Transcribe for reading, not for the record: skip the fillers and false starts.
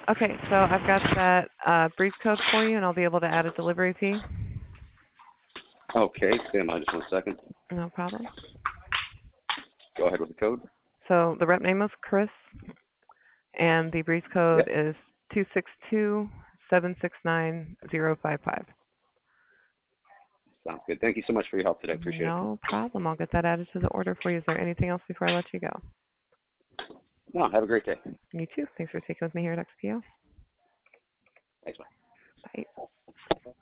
Okay, so I've got that brief code for you, and I'll be able to add a delivery fee. Okay, stand by just 1 second. No problem. Go ahead with the code. So the rep name is Chris, and the brief code Yep, is 262-769-055. sounds good. Thank you so much for your help today. Appreciate it. No problem. I'll get that added to the order for you. Is there anything else before I let you go? No, have a great day. You too. Thanks for taking with me here at XPO. Thanks, bye. Bye.